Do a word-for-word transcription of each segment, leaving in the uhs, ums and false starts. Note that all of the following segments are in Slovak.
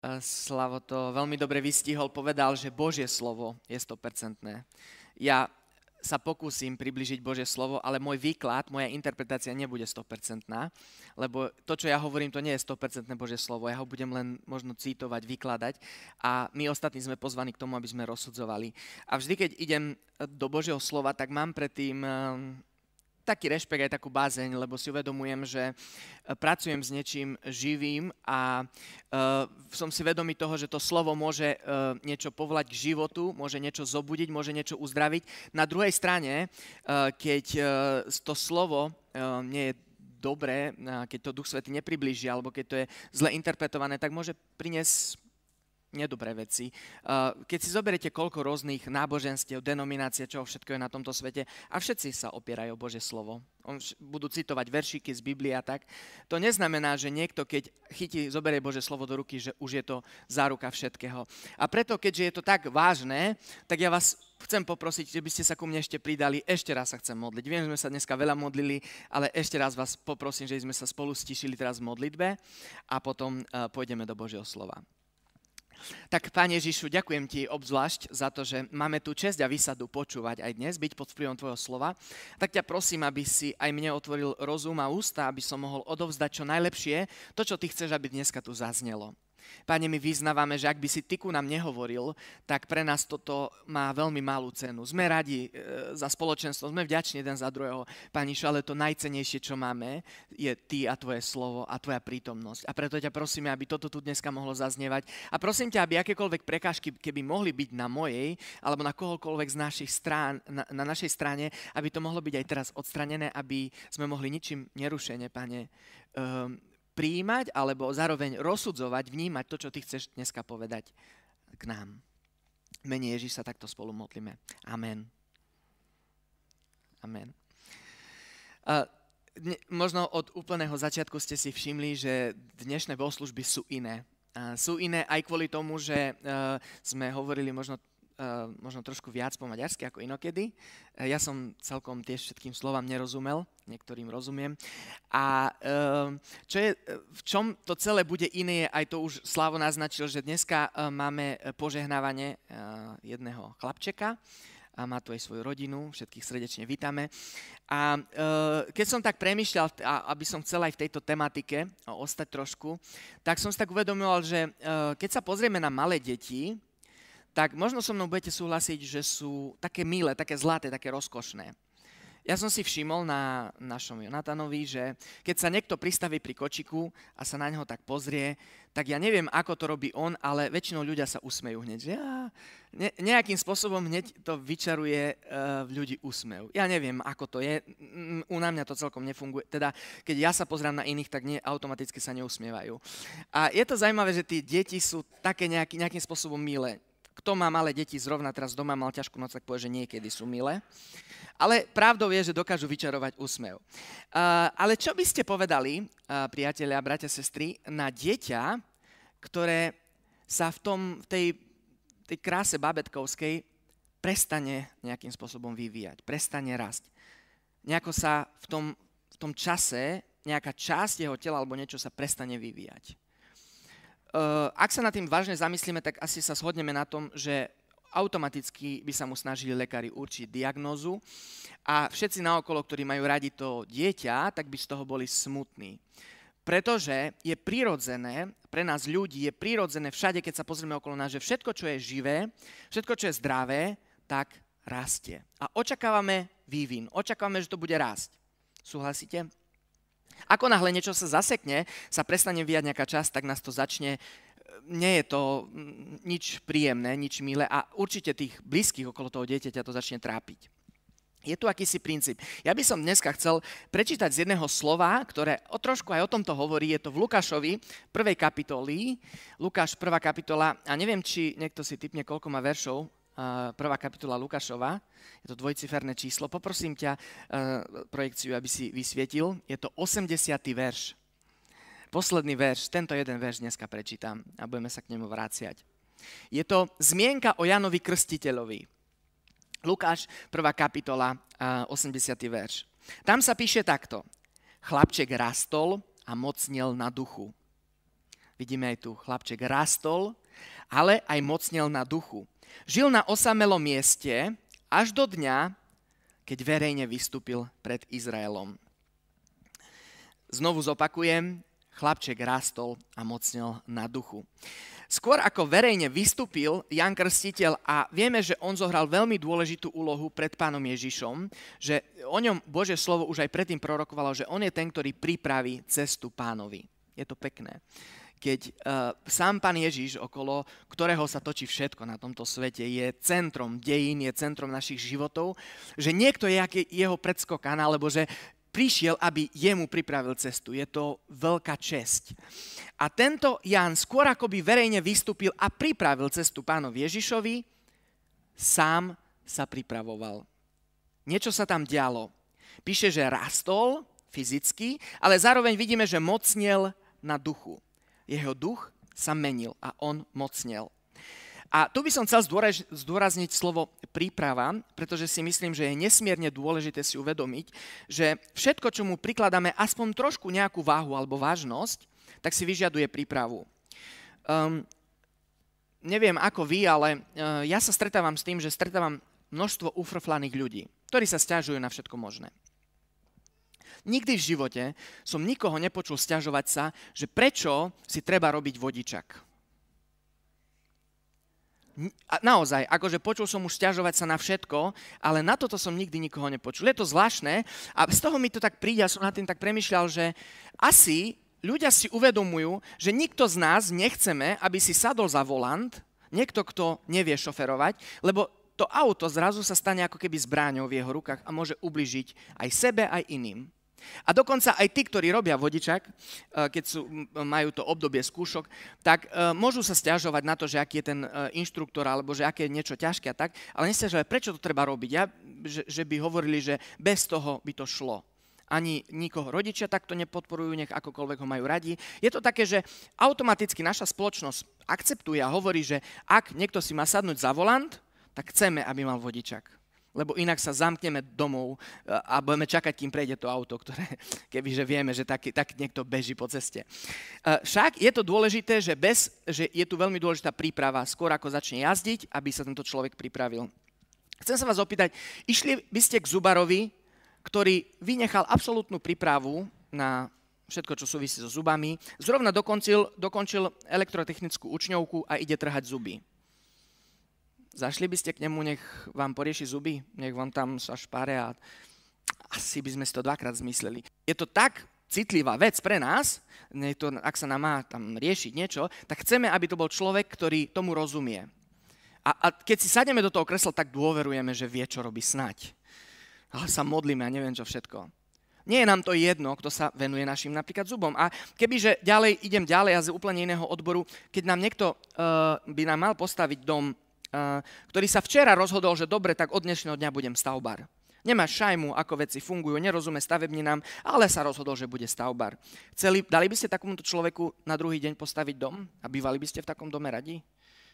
Slavo to veľmi dobre vystihol, povedal, že Božie slovo je sto percent. Ja sa pokúsim približiť Božie slovo, ale môj výklad, moja interpretácia nebude sto percent, lebo to, čo ja hovorím, to nie je sto percent Božie slovo, ja ho budem len možno citovať, vykladať a my ostatní sme pozvaní k tomu, aby sme rozsudzovali. A vždy, keď idem do Božieho slova, tak mám predtým taký rešpekt, aj takú bázeň, lebo si uvedomujem, že pracujem s niečím živým a uh, som si vedomý toho, že to slovo môže uh, niečo povolať k životu, môže niečo zobudiť, môže niečo uzdraviť. Na druhej strane, uh, keď uh, to slovo uh, nie je dobré, uh, keď to Duch Svätý nepriblíži, alebo keď to je zle interpretované, tak môže priniesť nedobré veci. Keď si zoberiete, koľko rôznych náboženstiev, denominácie, čo všetko je na tomto svete a všetci sa opierajú o Božie slovo. Budú citovať veršíky z Biblie a tak. To neznamená, že niekto, keď chytí, zoberie Božie slovo do ruky, že už je to záruka všetkého. A preto, keďže je to tak vážne, tak ja vás chcem poprosiť, že by ste sa ku mne ešte pridali. Ešte raz sa chcem modliť. Viem, že sme sa dneska veľa modlili, ale ešte raz vás poprosím, že sme sa spolu stišili teraz v modlitbe a potom pôjdeme do Božieho slova. Tak, Pane Ježišu, ďakujem Ti obzvlášť za to, že máme tu česť a výsadu počúvať aj dnes, byť pod vplyvom Tvojho slova. Tak ťa prosím, aby si aj mne otvoril rozum a ústa, aby som mohol odovzdať čo najlepšie to, čo Ty chceš, aby dneska tu zaznelo. Pane, my vyznávame, že ak by si Ty ku nám nehovoril, tak pre nás toto má veľmi malú cenu. Sme radi e, za spoločenstvo, sme vďační jeden za druhého. Pánišu, ale to najcennejšie, čo máme, je Ty a Tvoje slovo a Tvoja prítomnosť. A preto ťa prosíme, aby toto tu dneska mohlo zaznievať. A prosím ťa, aby akékoľvek prekážky, keby mohli byť na mojej, alebo na kohokoľvek z našich strán, na, na našej strane, aby to mohlo byť aj teraz odstranené, aby sme mohli ničím nerušene, Pane, um, prijímať, alebo zároveň rozsudzovať, vnímať to, čo Ty chceš dneska povedať k nám. V mene Ježiš sa takto spolu modlíme. Amen. Amen. Uh, dne, možno od úplného začiatku ste si všimli, že dnešné bohoslužby sú iné. Uh, sú iné aj kvôli tomu, že uh, sme hovorili možno Uh, možno trošku viac po maďarsky ako inokedy. Uh, ja som celkom tiež všetkým slovám nerozumel, niektorým rozumiem. A uh, čo je, v čom to celé bude iné, aj to už Slavo naznačil, že dneska uh, máme požehnávanie uh, jedného chlapčeka a má tu aj svoju rodinu, všetkých srdečne vítame. A uh, keď som tak premýšľal, a, aby som chcel aj v tejto tematike uh, ostať trošku, tak som si tak uvedomoval, že uh, keď sa pozrieme na malé deti, tak možno so mnou budete súhlasiť, že sú také milé, také zlaté, také rozkošné. Ja som si všimol na našom Jonatanovi, že keď sa niekto pristaví pri kočiku a sa na neho tak pozrie, tak ja neviem, ako to robí on, ale väčšinou ľudia sa usmejú hneď. Že ja, ne, nejakým spôsobom hneď to vyčaruje uh, v ľudí úsmev. Ja neviem, ako to je. U na mňa to celkom nefunguje. Teda, keď ja sa pozerám na iných, tak nie, automaticky sa neusmievajú. A je to zaujímavé, že tie deti sú také nejaký, nejakým spôsobom milé. Kto má malé deti, zrovna teraz doma mal ťažkú noc, tak povie, že niekedy sú milé. Ale pravdou je, že dokážu vyčarovať úsmev. Uh, ale čo by ste povedali, uh, priatelia, bratia, sestry, na dieťa, ktoré sa v, tom, v tej, tej kráse babetkovskej prestane nejakým spôsobom vyvíjať, prestane rásť. Nejako sa v tom, v tom čase, nejaká časť jeho tela alebo niečo sa prestane vyvíjať. Uh, ak sa nad tým vážne zamyslíme, tak asi sa shodneme na tom, že automaticky by sa mu snažili lekári určiť diagnózu a všetci naokolo, ktorí majú radi to dieťa, tak by z toho boli smutní. Pretože je prirodzené, pre nás ľudí je prirodzené všade, keď sa pozrieme okolo nás, že všetko, čo je živé, všetko, čo je zdravé, tak rastie. A očakávame vývin, očakávame, že to bude rásť. Súhlasíte? Ako náhle niečo sa zasekne, sa prestane vyvíjať nejaká časť, tak nás to začne, nie je to nič príjemné, nič milé a určite tých blízkych okolo toho dieťaťa to začne trápiť. Je tu akýsi princíp. Ja by som dneska chcel prečítať z jedného slova, ktoré o trošku aj o tomto hovorí, je to v Lukášovi, prvej kapitoli, Lukáš, prvá kapitola, a neviem, či niekto si tipne, koľko má veršov, prvá kapitola Lukášova, je to dvojciferné číslo. Poprosím ťa projekciu, aby si vysvietil. Je to osemdesiaty verš. Posledný verš, tento jeden verš dneska prečítam a budeme sa k nemu vráciať. Je to zmienka o Jánovi Krstiteľovi. Lukáš, prvá kapitola, osemdesiaty verš. Tam sa píše takto. Chlapček rastol a mocnel na duchu. Vidíme aj tu, chlapček rastol, ale aj mocnel na duchu. Žil na osamelom mieste až do dňa, keď verejne vystúpil pred Izraelom. Znovu zopakujem, chlapček rastol a mocnel na duchu. Skôr ako verejne vystúpil Ján Krstiteľ a vieme, že on zohral veľmi dôležitú úlohu pred Pánom Ježišom, že o ňom Božie slovo už aj predtým prorokovalo, že on je ten, ktorý pripraví cestu Pánovi. Je to pekné. Keď uh, sám Pán Ježiš, okolo ktorého sa točí všetko na tomto svete, je centrom dejín, je centrom našich životov, že niekto je jeho predskokan, alebo že prišiel, aby jemu pripravil cestu. Je to veľká česť. A tento Ján skôr akoby verejne vystúpil a pripravil cestu Pánovi Ježišovi, sám sa pripravoval. Niečo sa tam dialo. Píše, že rastol fyzicky, ale zároveň vidíme, že mocnel na duchu. Jeho duch sa menil a on mocnel. A tu by som chcel zdôrazniť slovo príprava, pretože si myslím, že je nesmierne dôležité si uvedomiť, že všetko, čo mu prikladáme aspoň trošku nejakú váhu alebo vážnosť, tak si vyžaduje prípravu. Um, neviem ako vy, ale uh, ja sa stretávam s tým, že stretávam množstvo ufrflaných ľudí, ktorí sa sťažujú na všetko možné. Nikdy v živote som nikoho nepočul sťažovať sa, že prečo si treba robiť vodičak. A naozaj, akože počul som už sťažovať sa na všetko, ale na toto som nikdy nikoho nepočul. Je to zvláštne a z toho mi to tak príde, ja som nad tým tak premýšľal, že asi ľudia si uvedomujú, že nikto z nás nechceme, aby si sadol za volant, niekto, kto nevie šoferovať, lebo to auto zrazu sa stane ako keby zbráňou v jeho rukách a môže ubližiť aj sebe, aj iným. A dokonca aj tí, ktorí robia vodičak, keď sú, majú to obdobie skúšok, tak môžu sa sťažovať na to, že aký je ten inštruktor, alebo že aké je niečo ťažké a tak, ale nesťažovať, prečo to treba robiť. Ja, že, že by hovorili, že bez toho by to šlo. Ani nikoho rodičia takto nepodporujú, nech akokoľvek ho majú radi. Je to také, že automaticky naša spoločnosť akceptuje a hovorí, že ak niekto si má sadnúť za volant, tak chceme, aby mal vodičak. Lebo inak sa zamkneme domov a budeme čakať, kým prejde to auto, ktoré, kebyže vieme, že tak, tak niekto beží po ceste. Však je to dôležité, že, bez, že je tu veľmi dôležitá príprava, skôr ako začne jazdiť, aby sa tento človek pripravil. Chcem sa vás opýtať, išli by ste k zubarovi, ktorý vynechal absolútnu prípravu na všetko, čo súvisí so zubami, zrovna dokončil, dokončil elektrotechnickú učňovku a ide trhať zuby. Zašli by ste k nemu, nech vám porieši zuby, nech vám tam sa špáre a asi by sme si to dvakrát zmysleli. Je to tak citlivá vec pre nás, to, ak sa nám má tam riešiť niečo, tak chceme, aby to bol človek, ktorý tomu rozumie. A, a keď si sadneme do toho kresla, tak dôverujeme, že vie, čo robí snať. Ale sa modlíme a neviem čo všetko. Nie je nám to jedno, kto sa venuje našim napríklad zubom. A kebyže ďalej, idem ďalej a z úplne iného odboru, keď nám niekto uh, by nám mal postaviť dom, Uh, ktorý sa včera rozhodol, že dobre, tak od dnešného dňa budem stavbar. Nemá šajmu, ako veci fungujú, nerozumie stavebninám, ale sa rozhodol, že bude stavbar. Chceli, dali by ste takomuto človeku na druhý deň postaviť dom? A bývali by ste v takom dome radi?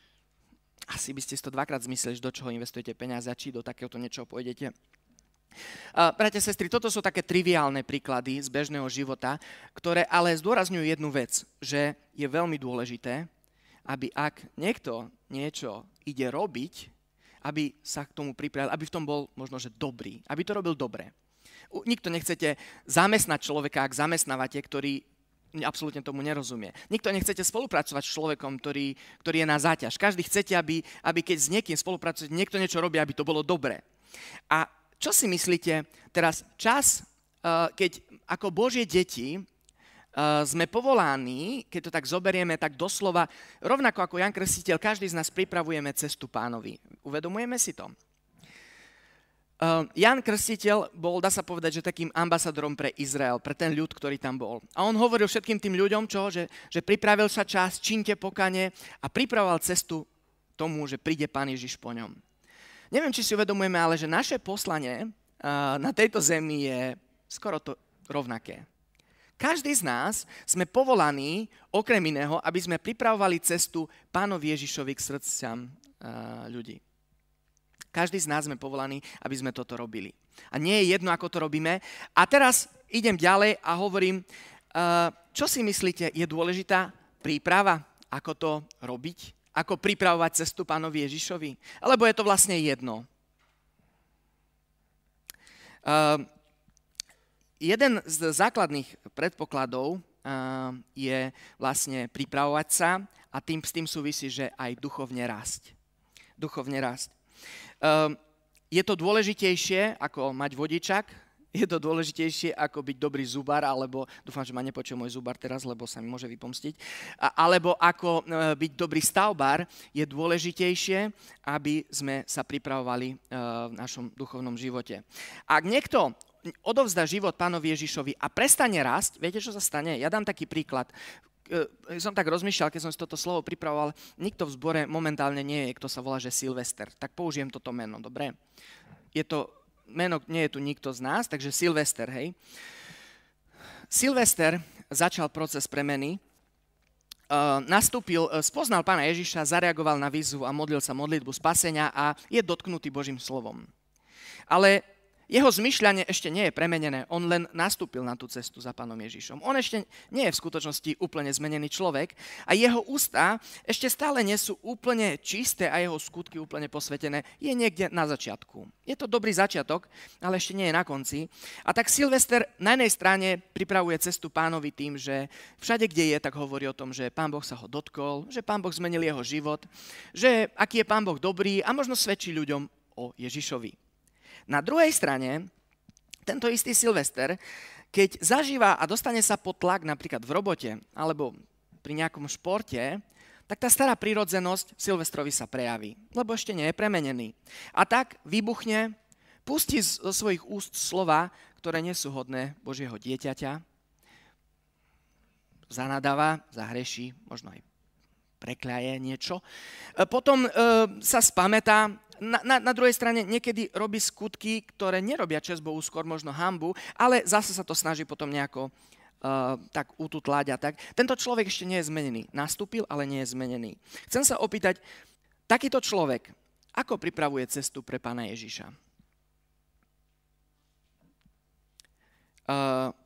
Asi by ste si to dvakrát zmysleli, do čoho investujete peniaze a či do takéhoto niečoho pôjdete. Uh, bratia, sestry, toto sú také triviálne príklady z bežného života, ktoré ale zdôrazňujú jednu vec, že je veľmi dôležité, aby ak niekto niečo ide robiť, aby sa k tomu pripravil, aby v tom bol možno, že dobrý, aby to robil dobre. Nikto nechcete zamestnať človeka, ak zamestnávate, ktorý absolútne tomu nerozumie. Nikto nechcete spolupracovať s človekom, ktorý, ktorý je na záťaž. Každý chcete, aby, aby keď s niekým spolupracujete, niekto niečo robí, aby to bolo dobré. A čo si myslíte teraz čas, keď ako Božie deti sme povolaní, keď to tak zoberieme, tak doslova, rovnako ako Ján Krstiteľ, každý z nás pripravujeme cestu Pánovi. Uvedomujeme si to? Ján Krstiteľ bol, dá sa povedať, že takým ambasadorom pre Izrael, pre ten ľud, ktorý tam bol. A on hovoril všetkým tým ľuďom, čo, že, že pripravil sa čas, čínte pokanie a pripravoval cestu tomu, že príde Pán Ježiš po ňom. Neviem, či si uvedomujeme, ale že naše poslanie na tejto zemi je skoro to rovnaké. Každý z nás sme povolaní, okrem iného, aby sme pripravovali cestu Pánovi Ježišovi k srdciam ľudí. Každý z nás sme povolaní, aby sme toto robili. A nie je jedno, ako to robíme. A teraz idem ďalej a hovorím, čo si myslíte, je dôležitá príprava, ako to robiť, ako pripravovať cestu Pánovi Ježišovi? Alebo je to vlastne jedno? Uh, jeden z základných predpokladov uh, je vlastne pripravovať sa a tým, s tým súvisí, že aj duchovne rásť. Duchovne rásť. Uh, je to dôležitejšie ako mať vodičak, je to dôležitejšie ako byť dobrý zubar, alebo, dúfam, že ma nepočuje môj zubar teraz, lebo sa mi môže vypomstiť, a, alebo ako e, byť dobrý stavbár, je dôležitejšie, aby sme sa pripravovali e, v našom duchovnom živote. Ak niekto odovzdá život Pánovi Ježišovi a prestane rásť, viete, čo sa stane? Ja dám taký príklad. E, som tak rozmýšľal, keď som si toto slovo pripravoval, nikto v zbore momentálne nie je, kto sa volá, že Silvester. Tak použijem toto meno, dobre? Je to meno, nie je tu nikto z nás, takže Silvester, hej. Silvester začal proces premeny, uh, nastúpil, uh, spoznal Pána Ježiša, zareagoval na výzvu a modlil sa modlitbu spasenia a je dotknutý Božím slovom. Ale jeho zmyšľanie ešte nie je premenené, on len nastúpil na tú cestu za Pánom Ježišom. On ešte nie je v skutočnosti úplne zmenený človek a jeho ústa ešte stále nie sú úplne čisté a jeho skutky úplne posvetené. Je niekde na začiatku. Je to dobrý začiatok, ale ešte nie je na konci. A tak Silvester na jednej strane pripravuje cestu Pánovi tým, že všade, kde je, tak hovorí o tom, že Pán Boh sa ho dotkol, že Pán Boh zmenil jeho život, že aký je Pán Boh dobrý a možno svedčí ľuďom o Ježišovi. Na druhej strane, tento istý Silvester, keď zažíva a dostane sa pod tlak napríklad v robote alebo pri nejakom športe, tak tá stará prirodzenosť Silvestrovi sa prejaví, lebo ešte nie je premenený. A tak vybuchne, pustí zo svojich úst slova, ktoré nie sú hodné Božieho dieťaťa, zanadáva, zahreší, možno aj prekľaje niečo. Potom e, sa spamätá. Na, na, na druhej strane niekedy robí skutky, ktoré nerobia česť Bohu, skôr možno hanbu, ale zase sa to snaží potom nejako uh, tak ututlať a tak. Tento človek ešte nie je zmenený. Nastúpil, ale nie je zmenený. Chcem sa opýtať, takýto človek, ako pripravuje cestu pre Pána Ježiša? Uh,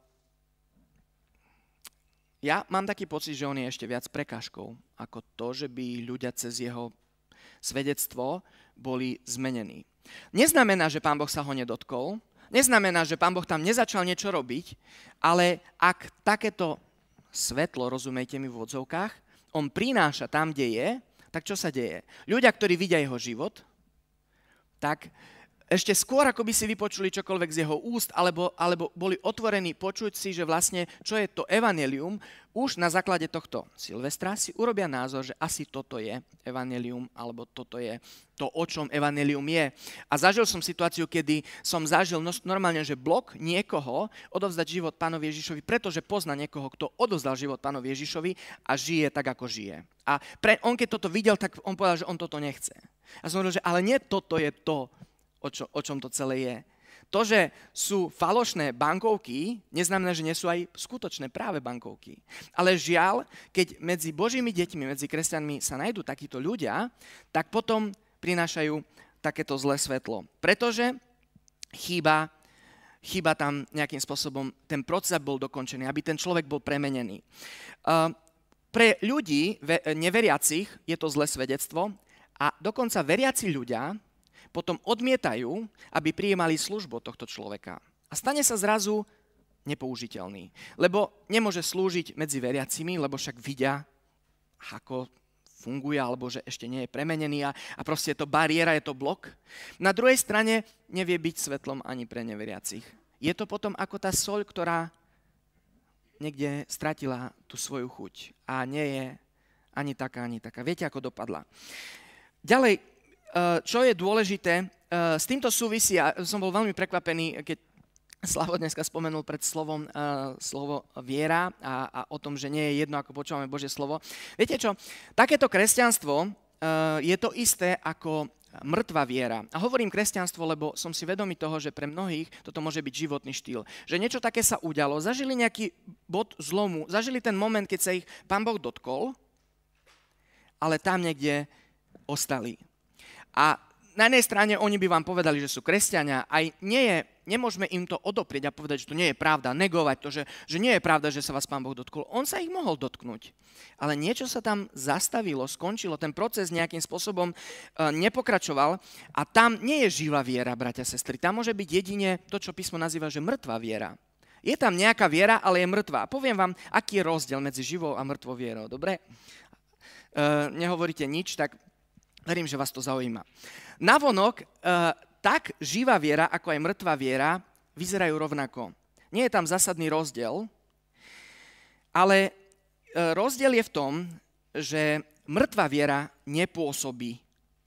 ja mám taký pocit, že on je ešte viac prekážkou, ako to, že by ľudia cez jeho svedectvo boli zmenení. Neznamená, že Pán Boh sa ho nedotkol, neznamená, že Pán Boh tam nezačal niečo robiť, ale ak takéto svetlo, rozumejte mi v odzovkách, on prináša tam, kde je, tak čo sa deje? Ľudia, ktorí vidia jeho život, tak ešte skôr, ako by si vypočuli čokoľvek z jeho úst, alebo, alebo boli otvorení počuť si, že vlastne, čo je to evanjelium, už na základe tohto Silvestra si urobia názor, že asi toto je evanjelium, alebo toto je to, o čom evanjelium je. A zažil som situáciu, kedy som zažil normálne, že blok niekoho odovzdať život Pánovi Ježišovi, pretože pozná niekoho, kto odovzdal život Pánovi Ježišovi a žije tak, ako žije. A pre, on keď toto videl, tak on povedal, že on toto nechce. A som hovoril, že ale nie toto je to, O, čo, o čom to celé je. To, že sú falošné bankovky, neznamená, že nie sú aj skutočné práve bankovky. Ale žiaľ, keď medzi Božími deťmi, medzi kresťanmi sa nájdú takíto ľudia, tak potom prinášajú takéto zlé svetlo. Pretože chýba, chýba tam nejakým spôsobom, ten proces bol dokončený, aby ten človek bol premenený. Uh, pre ľudí neveriacich je to zlé svedectvo a dokonca veriaci ľudia potom odmietajú, aby prijímali službu tohto človeka. A stane sa zrazu nepoužiteľný. Lebo nemôže slúžiť medzi veriacimi, lebo však vidia, ako funguje, alebo že ešte nie je premenený a, a proste je to bariéra, je to blok. Na druhej strane nevie byť svetlom ani pre neveriacich. Je to potom ako tá soľ, ktorá niekde stratila tú svoju chuť a nie je ani taká, ani taká. Viete, ako dopadla. Ďalej, čo je dôležité, s týmto súvisí, a som bol veľmi prekvapený, keď Slavo dneska spomenul pred slovom slovo viera a, a o tom, že nie je jedno, ako počúvame Božie slovo. Viete čo, takéto kresťanstvo je to isté ako mŕtva viera. A hovorím kresťanstvo, lebo som si vedomý toho, že pre mnohých toto môže byť životný štýl. Že niečo také sa udialo, zažili nejaký bod zlomu, zažili ten moment, keď sa ich Pán Boh dotkol, ale tam niekde ostali. A na jednej strane oni by vám povedali, že sú kresťania. Aj nie je nemôžeme im to odoprieť a povedať, že to nie je pravda, negovať to, že, že nie je pravda, že sa vás Pán Boh dotkol. On sa ich mohol dotknúť. Ale niečo sa tam zastavilo, skončilo, ten proces nejakým spôsobom e, nepokračoval a tam nie je živá viera, bratia, sestry. Tam môže byť jedine to, čo písmo nazýva, že mŕtva viera. Je tam nejaká viera, ale je mŕtva. A poviem vám, aký je rozdiel medzi živou a mŕtvou vierou, dobre? E, nehovoríte nič, tak verím, že vás to zaujíma. Navonok, e, tak živá viera, ako aj mŕtva viera, vyzerajú rovnako. Nie je tam zásadný rozdiel, ale rozdiel je v tom, že mŕtva viera nepôsobí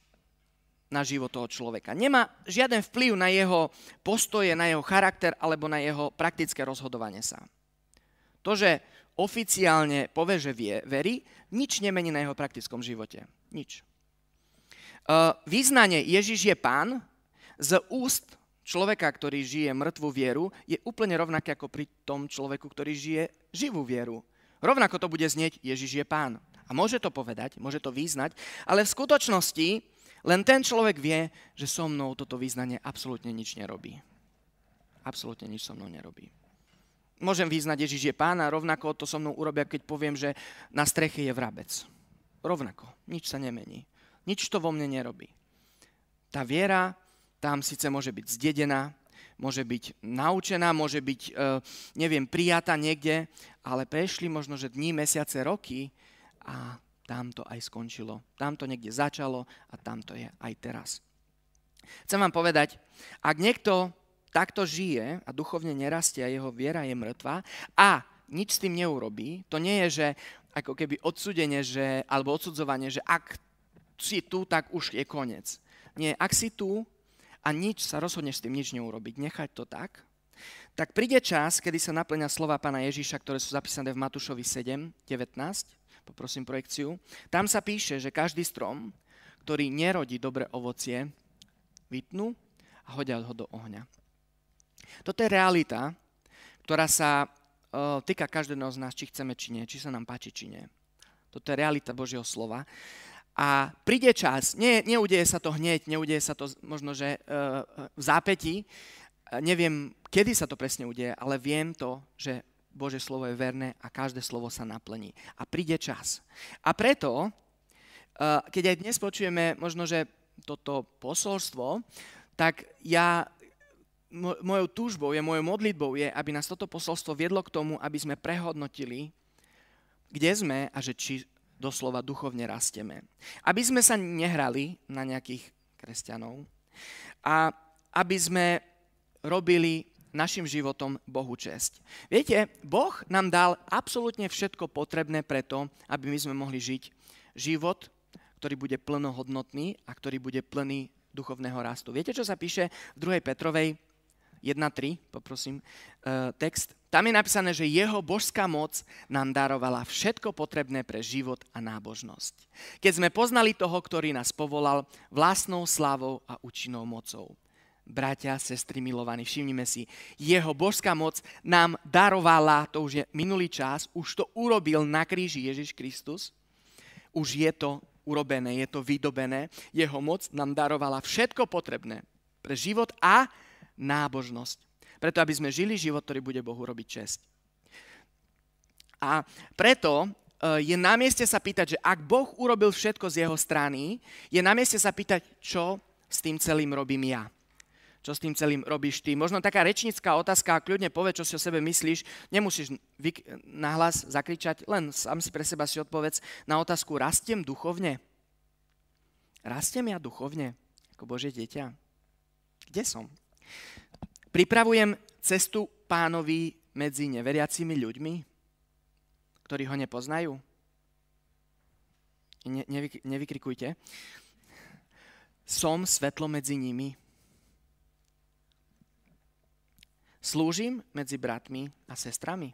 na život toho človeka. Nemá žiaden vplyv na jeho postoje, na jeho charakter alebo na jeho praktické rozhodovanie sa. To, že oficiálne povie, že vie, verí, nič nemení na jeho praktickom živote. Nič. Význanie Ježiš je Pán z úst človeka, ktorý žije mŕtvú vieru, je úplne rovnaké ako pri tom človeku, ktorý žije živú vieru. Rovnako to bude znieť, Ježiš je Pán. A môže to povedať, môže to vyznať, ale v skutočnosti len ten človek vie, že so mnou toto vyznanie absolútne nič nerobí. Absolútne nič so mnou nerobí. Môžem vyznať, Ježiš je Pán a rovnako to so mnou urobia, keď poviem, že na streche je vrabec. Rovnako, nič sa nemení. Nič to vo mne nerobí. Tá viera tam síce môže byť zdedená, môže byť naučená, môže byť, e, neviem, prijatá niekde, ale prešli možno, že dní, mesiace, roky a tam to aj skončilo. Tam to niekde začalo a tam to je aj teraz. Chcem vám povedať, ak niekto takto žije a duchovne nerastie a jeho viera je mŕtva a nič s tým neurobí, to nie je, že ako keby odsúdenie, že, alebo odsudzovanie, že ak si tu, tak už je koniec. Nie, ak si tu, a nič sa rozhodneš s tým nič neurobiť, nechať to tak, tak príde čas, kedy sa naplňa slova pána Ježiša, ktoré sú zapísané v Matúšovi sedem devätnásť. Poprosím projekciu. Tam sa píše, že každý strom, ktorý nerodí dobré ovocie, vytnú a hodia ho do ohňa. Toto je realita, ktorá sa uh, týka každého z nás, či chceme, či nie, či sa nám páči, či nie. Toto je realita Božieho slova. A príde čas, nie, neudeje sa to hneď, neudeje sa to možno, že uh, v zápätí, neviem, kedy sa to presne udeje, ale viem to, že Božie slovo je verné a každé slovo sa naplní. A príde čas. A preto, uh, keď aj dnes počujeme možno, že toto posolstvo, tak ja, mo, mojou túžbou je, mojou modlitbou je, aby nás toto posolstvo viedlo k tomu, aby sme prehodnotili, kde sme a že či doslova duchovne rastieme. Aby sme sa nehrali na nejakých kresťanov a aby sme robili našim životom Bohu česť. Viete, Boh nám dal absolútne všetko potrebné preto, aby my sme mohli žiť život, ktorý bude plnohodnotný a ktorý bude plný duchovného rastu. Viete, čo sa píše v druhej Petrovej jedna tri, poprosím, text. Tam je napísané, že jeho božská moc nám darovala všetko potrebné pre život a nábožnosť. Keď sme poznali toho, ktorý nás povolal vlastnou slávou a účinnou mocou. Bratia, sestry, milovaní, všimnime si, jeho božská moc nám darovala, to už je minulý čas, už to urobil na kríži Ježiš Kristus, už je to urobené, je to vydobené, jeho moc nám darovala všetko potrebné pre život a nábožnosť. Preto, aby sme žili život, ktorý bude Bohu robiť česť. A preto je na mieste sa pýtať, že ak Boh urobil všetko z jeho strany, je na mieste sa pýtať, čo s tým celým robím ja. Čo s tým celým robíš ty. Možno taká rečnícka otázka, kľudne povedz, čo si o sebe myslíš, nemusíš vyk- nahlas zakričať, len sám si pre seba si odpovedz na otázku, rastiem duchovne? Rastiem ja duchovne ako Božie dieťa? Kde som? Pripravujem cestu Pánovi medzi neveriacimi ľuďmi, ktorí ho nepoznajú? Ne, nevy, nevykrikujte. Som svetlo medzi nimi. Slúžim medzi bratmi a sestrami.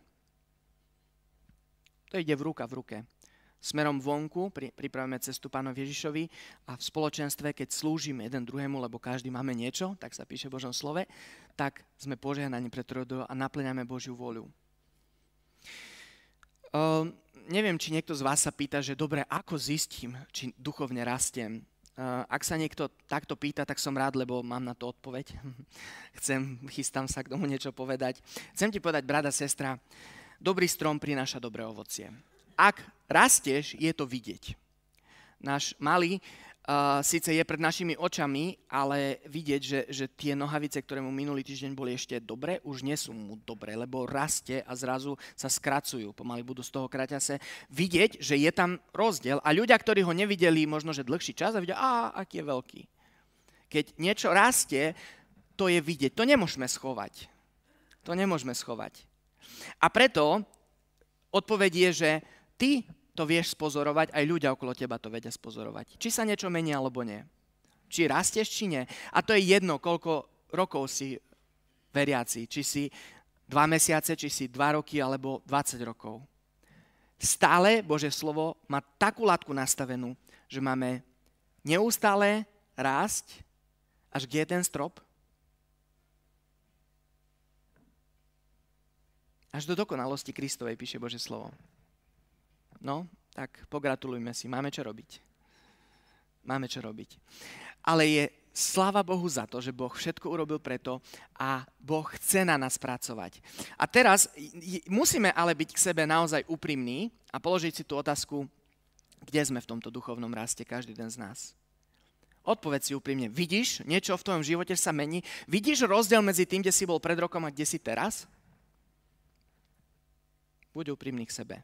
To ide v ruka v ruke. Smerom vonku pri, pripravíme cestu Pánovi Ježišovi a v spoločenstve, keď slúžime jeden druhému, lebo každý máme niečo, tak sa píše v Božom slove, tak sme požehnaní pre trojdov a naplňame Božiu voľu. Uh, neviem, či niekto z vás sa pýta, že dobre, ako zistím, či duchovne rastiem. Ak sa niekto takto pýta, tak som rád, lebo mám na to odpoveď. Chcem, chystám sa k tomu niečo povedať. Chcem ti povedať, brada, sestra, dobrý strom prináša dobré ovocie. Ak rastieš, je to vidieť. Náš malý uh, síce je pred našimi očami, ale vidieť, že, že tie nohavice, ktoré mu minulý týždeň boli ešte dobré, už nie sú mu dobré, lebo rastie a zrazu sa skracujú. Pomaly budú z toho kraťase. Vidieť, že je tam rozdiel a ľudia, ktorí ho nevideli možno, že dlhší čas a vidia, á, aký je veľký. Keď niečo rastie, to je vidieť. To nemôžeme schovať. To nemôžeme schovať. A preto odpoveď je, že ty to vieš spozorovať, aj ľudia okolo teba to vedia spozorovať. Či sa niečo mení, alebo nie. Či rastieš, či nie. A to je jedno, koľko rokov si veriaci. Či si dva mesiace, či si dva roky, alebo dvadsať rokov. Stále Božie slovo má takú latku nastavenú, že máme neustále rásť, až kde je ten strop? Až do dokonalosti Kristovej, píše Božie slovo. No, tak pogratulujme si, máme čo robiť. Máme čo robiť. Ale je sláva Bohu za to, že Boh všetko urobil preto a Boh chce na nás pracovať. A teraz musíme ale byť k sebe naozaj úprimní a položiť si tú otázku, kde sme v tomto duchovnom raste, každý den z nás. Odpoveď si úprimne, vidíš niečo v tvojom živote sa mení? Vidíš rozdiel medzi tým, kde si bol pred rokom a kde si teraz? Buď úprimný k sebe.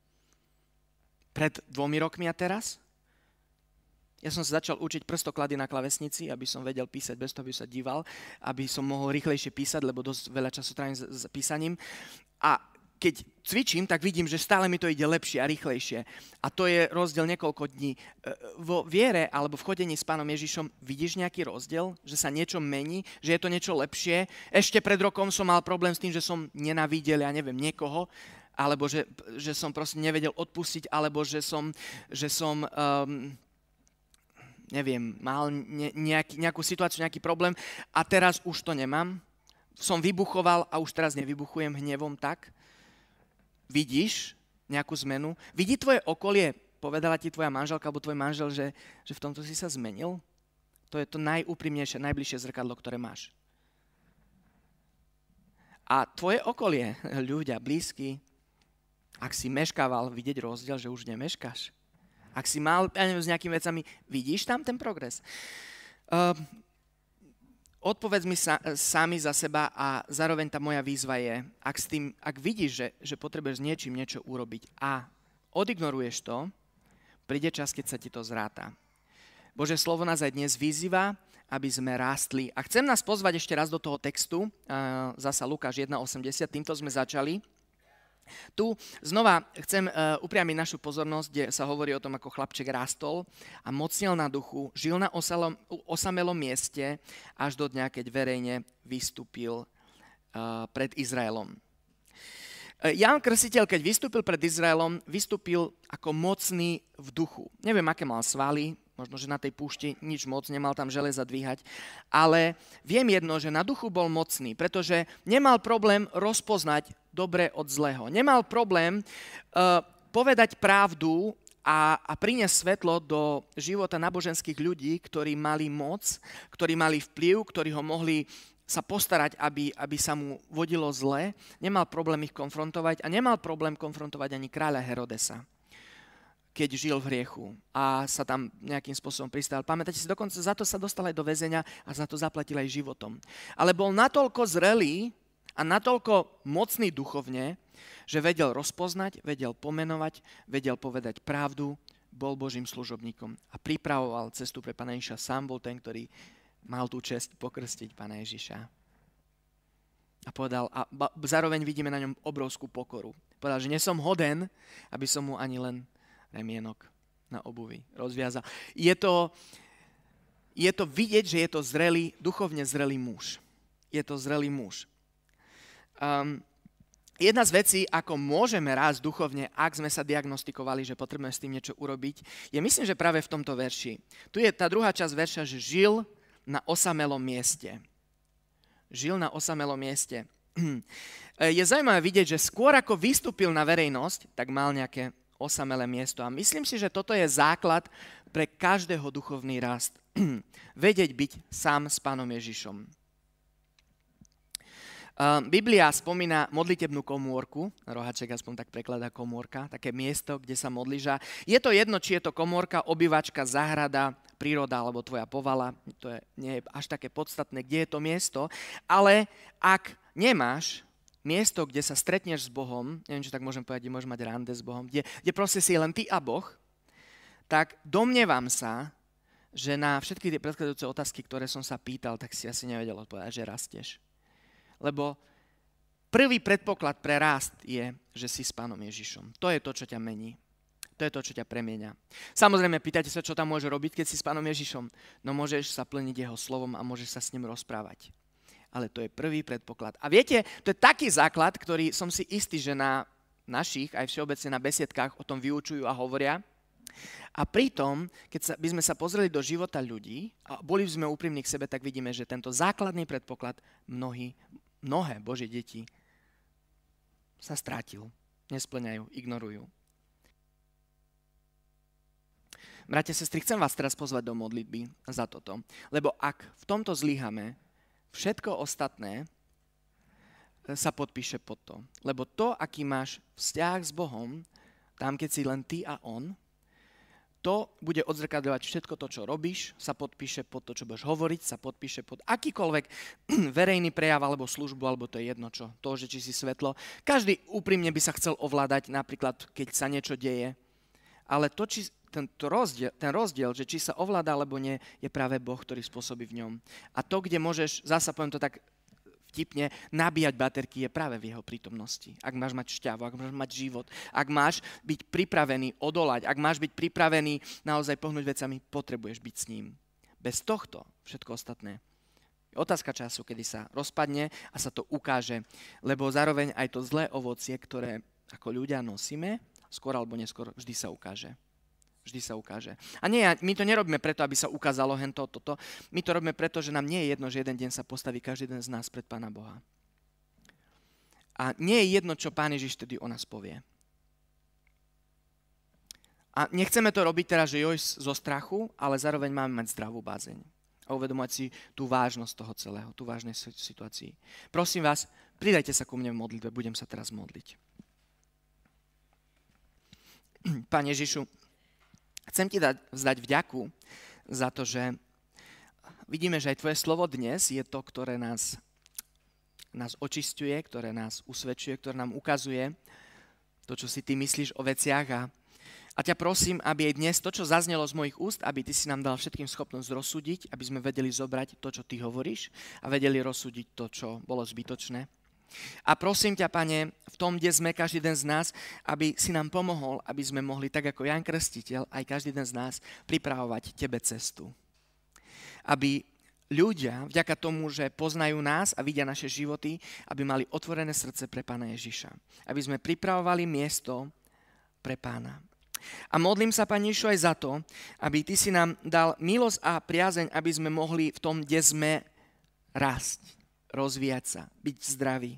Pred dvomi rokmi a teraz? Ja som sa začal učiť prstoklady na klávesnici, aby som vedel písať bez toho, aby sa díval, aby som mohol rýchlejšie písať, lebo dosť veľa času trávim s, s písaním. A keď cvičím, tak vidím, že stále mi to ide lepšie a rýchlejšie. A to je rozdiel niekoľko dní. Vo viere alebo v chodení s Pánom Ježišom vidíš nejaký rozdiel? Že sa niečo mení? Že je to niečo lepšie? Ešte pred rokom som mal problém s tým, že som nenávidel, ja neviem, niekoho, alebo že, že som proste nevedel odpustiť, alebo že som, že som um, neviem, mal ne, nejaký, nejakú situáciu, nejaký problém a teraz už to nemám. Som vybuchoval a už teraz nevybuchujem hnevom tak. Vidíš nejakú zmenu? Vidí tvoje okolie? Povedala ti tvoja manželka alebo tvoj manžel, že, že v tomto si sa zmenil? To je to najúprimnejšie, najbližšie zrkadlo, ktoré máš. A tvoje okolie, ľudia, blízky, ak si meškával vidieť rozdiel, že už nemeškáš. Ak si mal, ja neviem, s nejakými vecami, vidíš tam ten progres? Uh, odpovedz mi sa, sami za seba a zároveň tá moja výzva je, ak, s tým, ak vidíš, že, že potrebuješ s niečím niečo urobiť a odignoruješ to, príde čas, keď sa ti to zráta. Božie slovo nás aj dnes vyzýva, aby sme rástli. A chcem nás pozvať ešte raz do toho textu, uh, zasa Lukáš jeden osemdesiat, týmto sme začali. Tu znova chcem uh, upriamiť našu pozornosť, kde sa hovorí o tom, ako chlapček rástol a mocnil na duchu, žil na osalom, osamelom mieste až do dňa, keď verejne vystúpil uh, pred Izraelom. Uh, Ján Krstiteľ, keď vystúpil pred Izraelom, vystúpil ako mocný v duchu. Neviem, aké mal svaly, možno, že na tej púšti nič moc, nemal tam železa dvíhať, ale viem jedno, že na duchu bol mocný, pretože nemal problém rozpoznať dobre od zlého. Nemal problém uh, povedať pravdu a, a priniesť svetlo do života náboženských ľudí, ktorí mali moc, ktorí mali vplyv, ktorí ho mohli sa postarať, aby, aby sa mu vodilo zle. Nemal problém ich konfrontovať a nemal problém konfrontovať ani kráľa Herodesa, keď žil v hriechu a sa tam nejakým spôsobom pristal. Pamätáte si, dokonca za to sa dostal aj do väzenia a za to zaplatil aj životom. Ale bol natoľko zrelý a natoľko mocný duchovne, že vedel rozpoznať, vedel pomenovať, vedel povedať pravdu, bol Božím služobníkom a pripravoval cestu pre Pána Ježiša. Sám bol ten, ktorý mal tú česť pokrstiť Pána Ježiša. A povedal, a zároveň vidíme na ňom obrovskú pokoru. Povedal, že nie som hoden, aby som mu ani len remienok na obuvi rozviazal. Je to, je to vidieť, že je to zrelý, duchovne zrelý muž. Je to zrelý muž. Um, jedna z vecí, ako môžeme rásť duchovne, ak sme sa diagnostikovali, že potrebujeme s tým niečo urobiť, je myslím, že práve v tomto verši. Tu je tá druhá časť verša, že žil na osamelom mieste. Žil na osamelom mieste. Je zaujímavé vidieť, že skôr ako vystúpil na verejnosť, tak mal nejaké osamelé miesto. A myslím si, že toto je základ pre každého duchovný rast. Vedieť byť sám s Pánom Ježišom. Biblia spomína modlitebnú komórku, Rohaček aspoň tak prekladá komórka, také miesto, kde sa modlíš. Je to jedno, či je to komórka, obývačka, záhrada, príroda alebo tvoja povala, to je, nie je až také podstatné, kde je to miesto, ale ak nemáš miesto, kde sa stretneš s Bohom, neviem, či tak môžem povedať, kde môžeš mať rande s Bohom, kde, kde proste si len ty a Boh, tak domnievam sa, že na všetky tie predchádzajúce otázky, ktoré som sa pýtal, tak si asi nevedel odpovedať, že rastieš. Lebo prvý predpoklad pre rast je, že si s Pánom Ježišom. To je to, čo ťa mení. To je to, čo ťa premieňa. Samozrejme, pýtajte sa, čo tam môže robiť, keď si s Pánom Ježišom. No môžeš sa plniť jeho slovom a môžeš sa s ním rozprávať. Ale to je prvý predpoklad. A viete, to je taký základ, ktorý som si istý, že na našich, aj všeobecne na besiedkách o tom vyučujú a hovoria. A pritom, keď sa, by sme sa pozreli do života ľudí a boli sme úprimní k sebe, tak vidíme, že tento základný predpoklad mnohí, mnohé Božie deti sa strátil, nesplňajú, ignorujú. Bratia, sestry, chcem vás teraz pozvať do modlitby za toto. Lebo ak v tomto zlyhame, všetko ostatné sa podpíše pod to. Lebo to, aký máš vzťah s Bohom, tam keď si len ty a on, to bude odzrkadľovať všetko to, čo robíš, sa podpíše pod to, čo budeš hovoriť, sa podpíše pod akýkoľvek verejný prejav alebo službu, alebo to je jedno čo. To, že či si svetlo. Každý úprimne by sa chcel ovládať, napríklad, keď sa niečo deje. Ale to, či, ten, to rozdiel, ten rozdiel, že či sa ovláda alebo nie, je práve Boh, ktorý spôsobí v ňom. A to, kde môžeš, zasa poviem to tak vtipne, nabíjať baterky je práve v jeho prítomnosti. Ak máš mať šťavu, ak máš mať život, ak máš byť pripravený odolať, ak máš byť pripravený naozaj pohnúť vecami, potrebuješ byť s ním. Bez tohto všetko ostatné je otázka času, kedy sa rozpadne a sa to ukáže, lebo zároveň aj to zlé ovocie, ktoré ako ľudia nosíme, skôr alebo neskôr vždy sa ukáže. Vždy sa ukáže. A nie, my to nerobíme preto, aby sa ukázalo hento, toto. My to robíme preto, že nám nie je jedno, že jeden deň sa postaví každý jeden z nás pred Pána Boha. A nie je jedno, čo Pán Ježiš tedy o nás povie. A nechceme to robiť teraz, že joj zo strachu, ale zároveň máme mať zdravú bázeň. A uvedomovať si tú vážnosť toho celého, tú vážnej situácii. Prosím vás, pridajte sa ku mne v modlitbe, budem sa teraz modliť. Pán Ježišu, chcem ti dať, vzdať vďaku za to, že vidíme, že aj tvoje slovo dnes je to, ktoré nás, nás očisťuje, ktoré nás usvedčuje, ktoré nám ukazuje to, čo si ty myslíš o veciach. A, a ťa prosím, aby aj dnes to, čo zaznelo z mojich úst, aby ty si nám dal všetkým schopnosť rozsúdiť, aby sme vedeli zobrať to, čo ty hovoríš a vedeli rozsúdiť to, čo bolo zbytočné. A prosím ťa, Pane, v tom, kde sme každý den z nás, aby si nám pomohol, aby sme mohli, tak ako Ján Krstiteľ, aj každý den z nás pripravovať tebe cestu. Aby ľudia, vďaka tomu, že poznajú nás a vidia naše životy, aby mali otvorené srdce pre Pána Ježiša. Aby sme pripravovali miesto pre Pána. A modlím sa, Pane Ježišu, aj za to, aby ty si nám dal milosť a priazeň, aby sme mohli v tom, kde sme, rásť, rozvíjať sa, byť zdraví.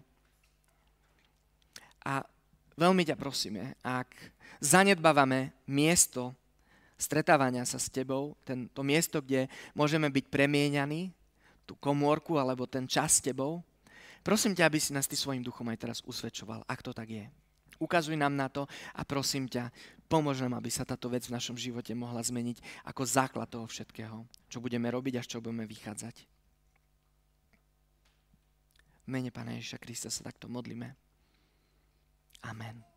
A veľmi ťa prosíme, ak zanedbávame miesto stretávania sa s tebou, ten, to miesto, kde môžeme byť premieňaní, tú komórku alebo ten čas s tebou, prosím ťa, aby si nás ty svojim duchom aj teraz usvedčoval, ak to tak je. Ukazuj nám na to a prosím ťa, pomôž nám, aby sa táto vec v našom živote mohla zmeniť ako základ toho všetkého, čo budeme robiť a z čoho budeme vychádzať. V mene Pána Ježiša Krista sa takto modlíme. Amen.